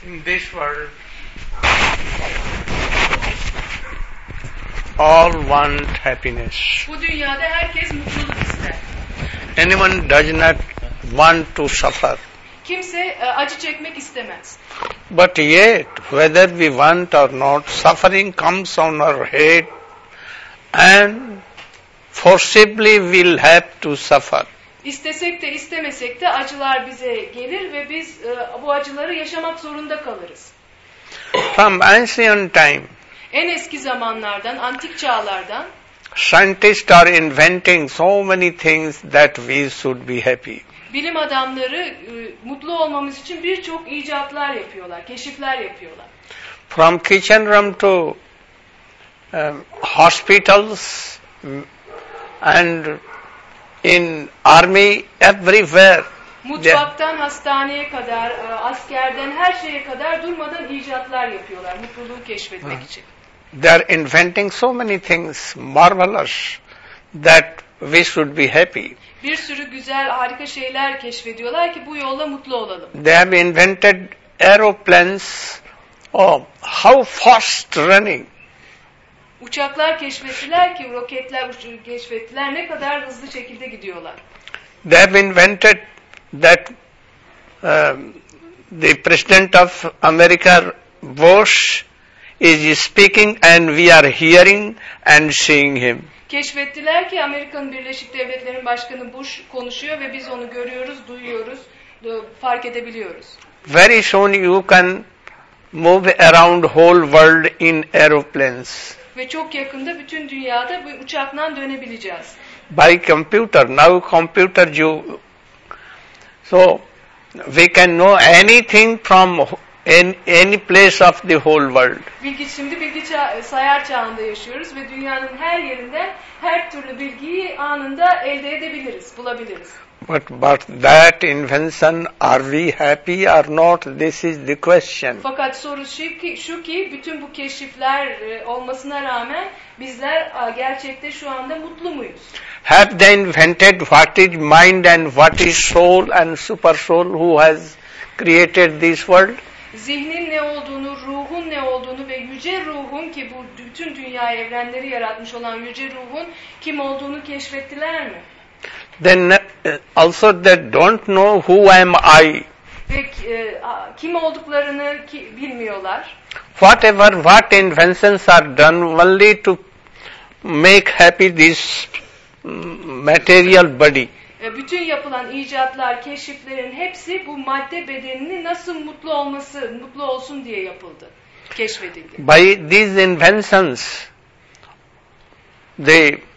In this world, all want happiness. Bu dünyada herkes mutluluk ister. Anyone does not want to suffer. Kimse acı çekmek istemez. But yet, whether we want or not, suffering comes on our head and forcibly we'll have to suffer. İstesek de istemesek de acılar bize gelir ve biz bu acıları yaşamak zorunda kalırız. From ancient time, En eski zamanlardan, antik çağlardan scientists are inventing so many things that we should be happy. bilim adamları mutlu olmamız için birçok icatlar yapıyorlar, keşifler yapıyorlar. From kitchen room to hospitals and in army, everywhere. Mutfaktan hastaneye kadar, askerden her şeye kadar durmadan icatlar yapıyorlar mutluluğu keşfetmek için. They are inventing so many things marvelous that we should be happy. Bir sürü güzel, harika şeyler keşfediyorlar ki bu yolla mutlu olalım. They have invented aeroplanes. Oh, how fast running. Uçaklar keşfettiler ki, roketler keşfettiler, ne kadar hızlı şekilde gidiyorlar. They have invented that the President of America, Bush, is speaking and we are hearing and seeing him. Keşfettiler ki Amerika'nın Birleşik Devletleri'nin Başkanı Bush konuşuyor ve biz onu görüyoruz, duyuyoruz, fark edebiliyoruz. Very soon you can move around whole world in aeroplanes. Ve çok yakında bütün dünyada bu uçakla dönebileceğiz. By computer, now computer you, so we can know anything from any place of the whole world. Şimdi bilgisayar çağında yaşıyoruz ve dünyanın her yerinden her türlü bilgiyi anında elde edebiliriz, bulabiliriz. But that invention, are we happy or not? This is the question. Fakat soru şu ki bütün bu keşifler olmasına rağmen bizler gerçekte şu anda mutlu muyuz? Have they invented what is mind and what is soul and super soul who has created this world? Zihnin ne olduğunu, ruhun ne olduğunu ve yüce ruhun ki bu bütün dünya evrenleri yaratmış olan yüce ruhun kim olduğunu keşfettiler mi? Then also they don't know who am I. Ve kim olduklarını bilmiyorlar. What inventions are done only to make happy this material body. Bütün yapılan icatlar, keşiflerin hepsi bu madde bedenini nasıl mutlu olsun diye yapıldı, keşfedildi. By these inventions, the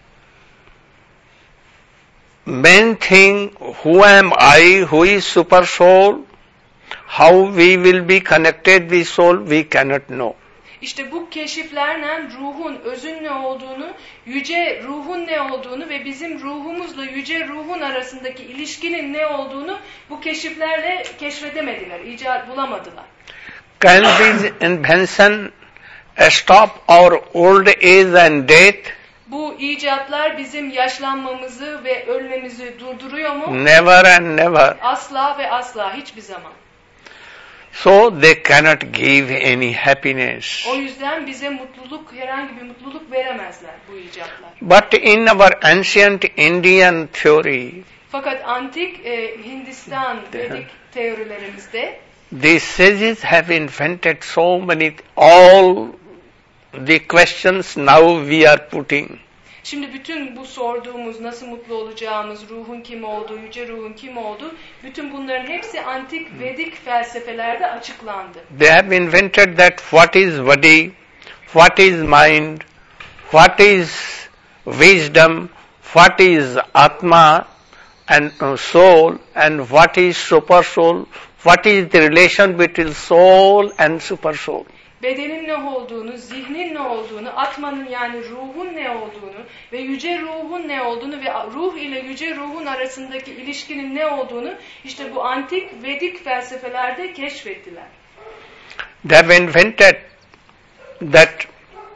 main thing, who am I, who is super soul, how we will be connected with soul, we cannot know. İşte bu keşiflerle ruhun, özün ne olduğunu, yüce ruhun ne olduğunu ve bizim ruhumuzla yüce ruhun arasındaki ilişkinin ne olduğunu bu keşiflerle keşfedemediler, bulamadılar. Can this invention stop our old age and death? Bu icatlar bizim yaşlanmamızı ve ölmemizi durduruyor mu? Never and never. Asla ve asla, hiçbir zaman. So they cannot give any happiness. O yüzden bize herhangi bir mutluluk veremezler bu icatlar. But in our ancient Indian theory, Fakat antik Hindistan Vedik teorilerimizde the sages have invented so many, all the questions now we are putting. Şimdi bütün bu sorduğumuz, nasıl mutlu olacağımız, ruhun kim olduğu, yüce ruhun kim olduğu, bütün bunların hepsi antik Vedik felsefelerde açıklandı. They have invented that what is body, what is mind, what is wisdom, what is atma and soul, and what is super soul, what is the relation between soul and super soul. Bedenin ne olduğunu, zihnin ne olduğunu, atmanın yani ruhun ne olduğunu ve yüce ruhun ne olduğunu ve ruh ile yüce ruhun arasındaki ilişkinin ne olduğunu işte bu antik Vedik felsefelerde keşfettiler. They have invented that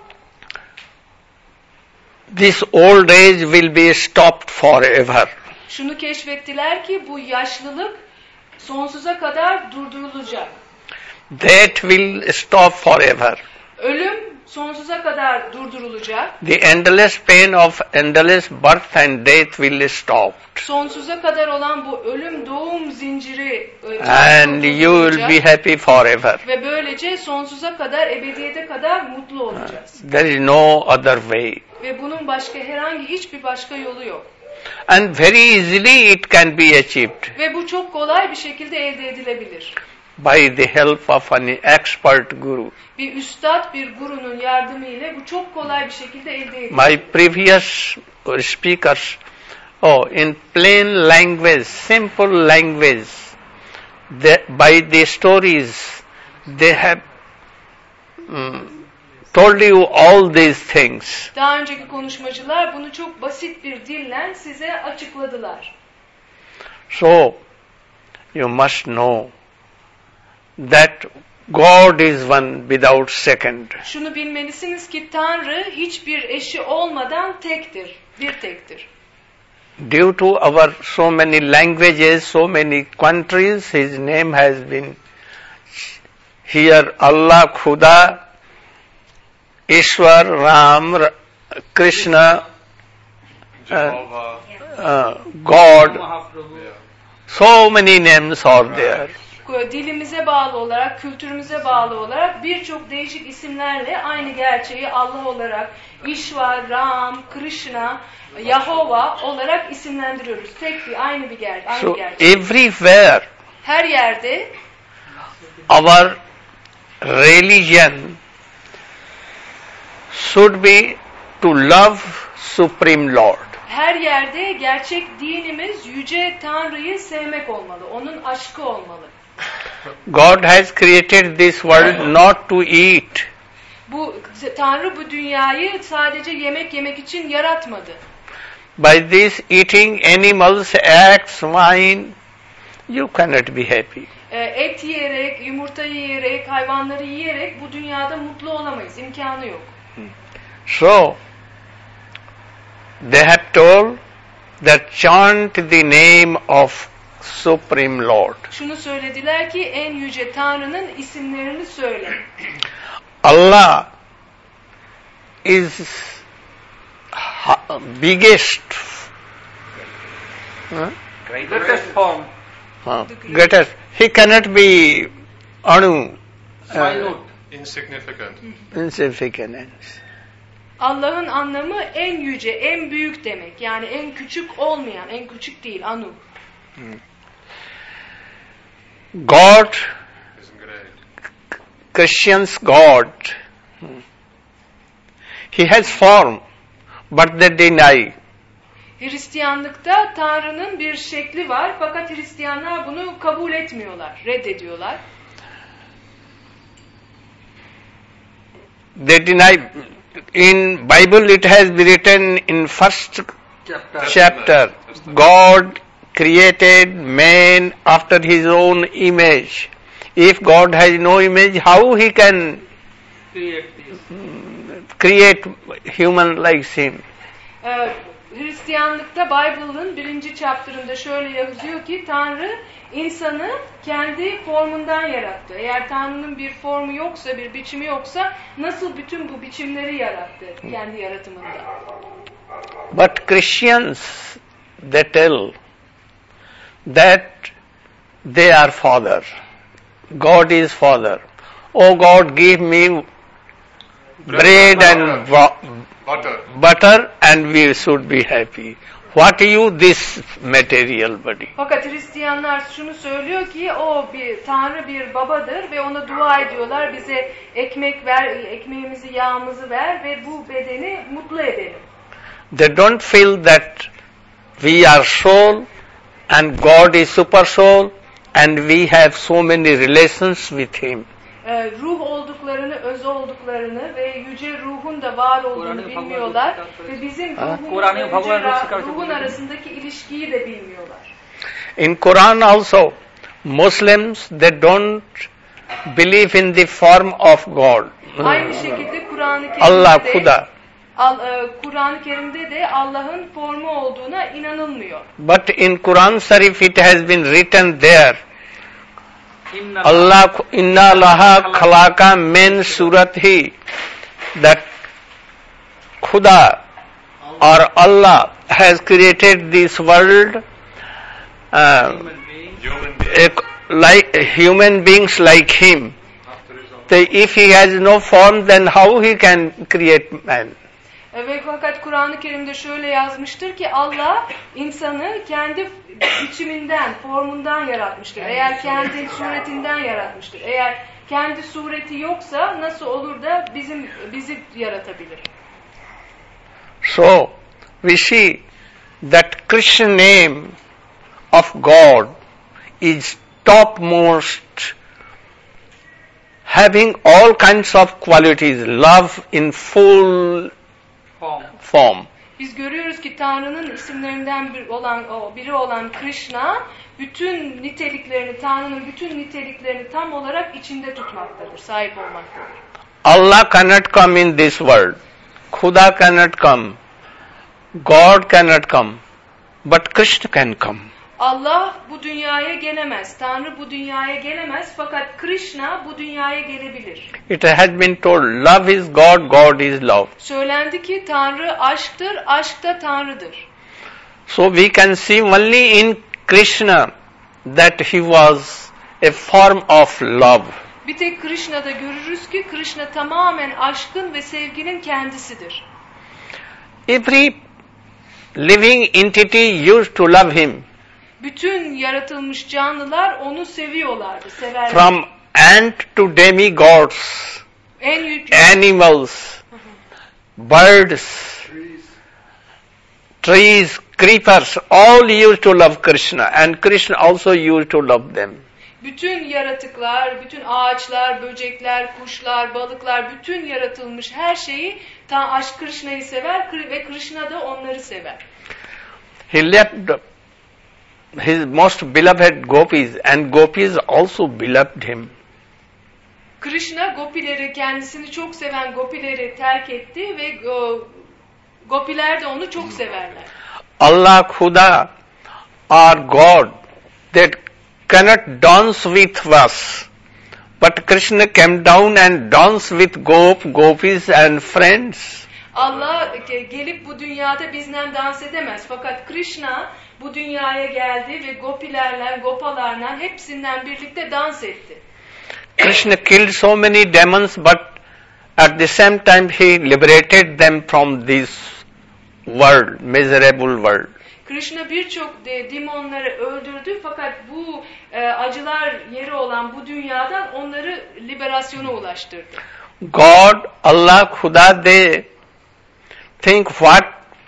this old age will be stopped forever. Şunu keşfettiler ki bu yaşlılık sonsuza kadar durdurulacak. That will stop forever. Ölüm sonsuza kadar durdurulacak. The endless pain of endless birth and death will stop. Sonsuza kadar olan bu ölüm doğum zinciri And you will be happy forever. ve böylece sonsuza kadar, ebediyete kadar mutlu olacağız. There is no other way. Ve bunun başka herhangi hiçbir başka yolu yok. And very easily it can be achieved Ve bu çok kolay bir şekilde elde edilebilir. by the help of an expert guru. Bir üstad, bir gurunun yardımı ile bu çok kolay bir şekilde elde edilir. My previous speakers, in plain language, simple language, by the stories, they have told you all these things. Daha önceki konuşmacılar bunu çok basit bir dille size açıkladılar. So, you must know that God is one without second. Şunu bilmelisiniz ki Tanrı hiçbir eşi olmadan tektir, bir tektir. Due to our so many languages, so many countries, His name has been here Allah, Khuda, Ishwar, Ram, Krishna, God. So many names are there. Dilimize bağlı olarak, kültürümüze bağlı olarak birçok değişik isimlerle aynı gerçeği Allah olarak, İşvar, Ram, Krishna, Yahova olarak isimlendiriyoruz. Tek bir, aynı bir gerçek. So everywhere her yerde our religion should be to love Supreme Lord. Her yerde gerçek dinimiz Yüce Tanrı'yı sevmek olmalı. Onun aşkı olmalı. God has created this world not to eat. Tanrı bu dünyayı sadece yemek yemek için yaratmadı. By this eating animals, eggs, wine, you cannot be happy. Et yiyerek, yumurta yiyerek, hayvanları yiyerek bu dünyada mutlu olamayız. İmkanı yok. So, they have told that chant the name of Supreme Lord. Şunu söylediler ki en yüce Tanrı'nın isimlerini söyle. Allah is biggest, Greatest form. greatest. He cannot be anu, Minute. Insignificant. insignificant. Allah'ın anlamı en yüce, en büyük demek. Yani en küçük olmayan, en küçük değil, anu. God, Isn't great. Christians God, He has form, but they deny. Hristiyanlıkta Tanrı'nın bir şekli var fakat Hristiyanlar bunu kabul etmiyorlar, reddediyorlar. They deny. In Bible it has been written in first chapter, God created man after His own image. If God has no image, how He can create human like Him? Hristiyanlıkta Bible'ın 1. chapter'ında şöyle yazıyor ki Tanrı insanı kendi formundan yarattı. Eğer Tanrı'nın bir formu yoksa, bir biçimi yoksa nasıl bütün bu biçimleri yarattı kendi yaratımında? But Christians, they tell that they are Father. God is Father. Oh God, give me bread and butter and we should be happy. What you this material body? Fakat Hristiyanlar şunu söylüyor ki Tanrı bir babadır ve ona dua ediyorlar. Bize ekmek ver, ekmeğimizi, yağımızı ver ve bu bedeni mutlu edelim. They don't feel that we are soul and God is super soul and we have so many relations with Him. Ruh olduklarını, öz olduklarını ve yüce ruhun da var olduğunu bilmiyorlar ve bizim ruhun arasındaki ilişkiyi de bilmiyorlar. In Quran also, Muslims they don't believe in the form of God. Aynı şekilde Allah Khuda. Kur'an-ı Kerim'de de Allah'ın formu olduğuna inanılmıyor. But in Quran Sharif it has been written there, Allah inna laha khalaka min surat hi, that Khuda or Allah has created this world Human being. like human beings like him. After his own. So if he has no form, then how he can create man? Ve fakat Kur'an-ı Kerim'de şöyle yazmıştır ki Allah insanı kendi biçiminden, formundan yaratmıştır. Eğer kendi suretinden yaratmıştır. Eğer kendi sureti yoksa nasıl olur da bizi yaratabilir? So we see that Krishna name of God is topmost, having all kinds of qualities, love in full form. Biz görüyoruz ki Tanrı'nın isimlerinden biri olan Krishna bütün niteliklerini, Tanrı'nın bütün niteliklerini tam olarak içinde tutmaktadır, sahip olmaktadır. Allah cannot come in this world. Khuda cannot come. God cannot come. But Krishna can come. Allah bu dünyaya gelemez. Tanrı bu dünyaya gelemez. Fakat Krishna bu dünyaya gelebilir. It has been told, love is God, God is love. Söylendi ki Tanrı aşktır, aşk da Tanrı'dır. So we can see only in Krishna that he was a form of love. Bir tek Krishna'da görürüz ki Krishna tamamen aşkın ve sevginin kendisidir. Every living entity used to love him. Bütün yaratılmış canlılar onu seviyorlardı, severlerdi. From ant to demigods, En yüklü animals, birds, trees, creepers, all used to love Krishna, and Krishna also used to love them. bütün yaratıklar, bütün ağaçlar, böcekler, kuşlar, balıklar, bütün yaratılmış her şeyi aşk Krishna'yı sever ve Krishna da onları sever. He left his most beloved gopis, and gopis also beloved him. Krishna gopileri, kendisini çok seven gopileri terk etti ve gopiler de onu çok severler. Allah Khuda, our God, that cannot dance with us, but Krishna came down and danced with gopis and friends. Allah gelip bu dünyada bizden dans edemez. Fakat Krishna bu dünyaya geldi ve gopilerle, gopalarla hepsinden birlikte dans etti. Krishna killed so many demons, but at the same time he liberated them from this world, miserable world. Krishna birçok demonları öldürdü fakat bu acılar yeri olan bu dünyadan onları liberasyona ulaştırdı. God, Allah, Khuda, they think what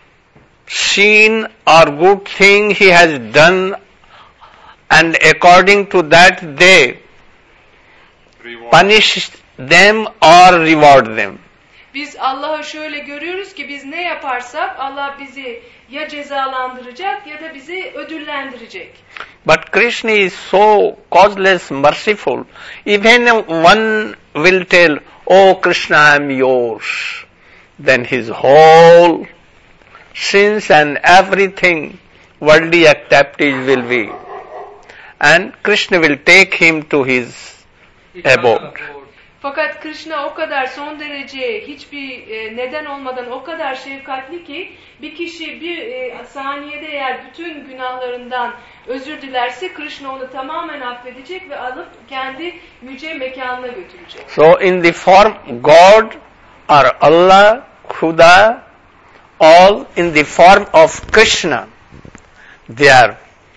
sin or good thing he has done, and according to that they Reward. punish them or reward them. Biz Allah'ı şöyle görüyoruz ki biz ne yaparsak Allah bizi ya cezalandıracak ya da bizi ödüllendirecek. But Krishna is so causeless, merciful. Even one will tell, "Oh Krishna, I am yours," then his whole sins and everything, worldly activities will be. And Krishna will take him to his abode. Fakat Krishna o kadar son derece hiçbir neden olmadan o kadar şefkatli ki bir kişi bir saniyede eğer bütün günahlarından özür dilerse Krishna onu tamamen affedecek ve alıp kendi yüce mekanına götürecek. So in the form God or Allah, Khuda, all in the form of Krishna, they are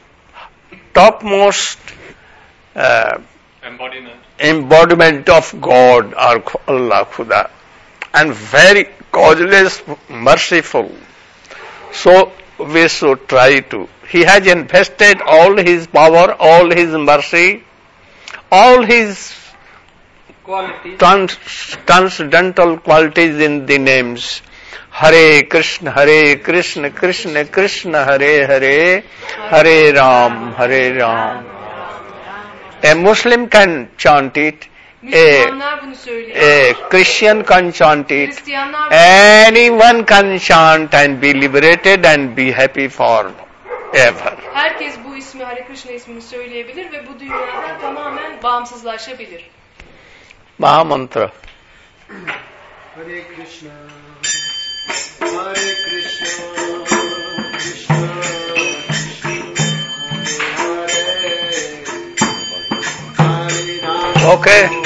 topmost embodiment of God or Allah, Khuda, and very causeless, merciful. So we should try to. He has invested all his power, all his mercy, all his transcendental qualities in the names. Hare Krishna, Krishna Krishna, Hare Hare, Hare Ram, Hare Ram. A Muslim can chant it, Müslümanlar bunu söylüyor. a Christian can chant it, Hristiyanlar anyone can chant and be liberated and be happy for ever. Herkes bu ismi, Hare Krishna ismini söyleyebilir ve bu dünyadan tamamen bağımsızlaşabilir. Mahamantra. Hare Krishna, Hare Krishna, Krishna Krishna, Hare Hare, Hare Rama. Okay.